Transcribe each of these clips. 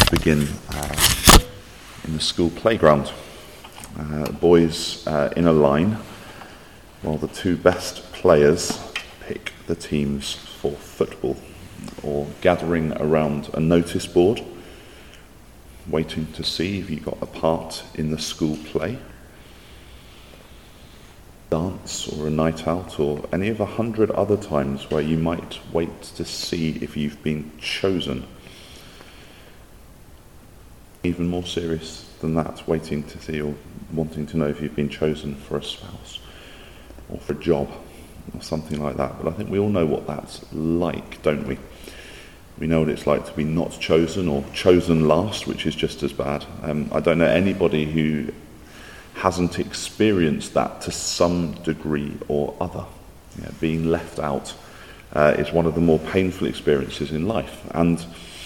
begin in the school playground. Boys in a line, while the two best players pick the teams for football, or gathering around a notice board, waiting to see if you got a part in the school play, dance or a night out, or any of 100 other times where you might wait to see if you've been chosen. Even more serious than that, waiting to see or wanting to know if you've been chosen for a spouse or for a job or something like that. But I think we all know what that's like, don't we? We know what it's like to be not chosen or chosen last, which is just as bad. I don't know anybody who hasn't experienced that to some degree or other. Being left out is one of the more painful experiences in life. And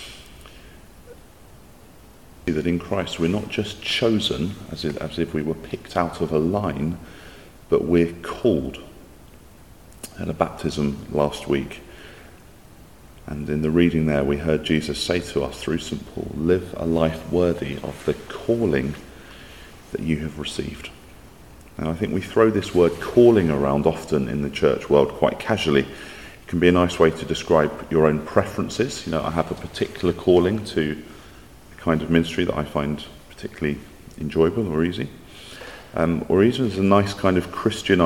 that in Christ we're not just chosen as if we were picked out of a line, but we're called. I had a baptism last week, and in the reading there we heard Jesus say to us through St. Paul, live a life worthy of the calling that you have received. Now I think we throw this word calling around often in the church world quite casually. It can be a nice way to describe your own preferences. I have a particular calling to kind of ministry that I find particularly enjoyable or easy, or even as a nice kind of Christian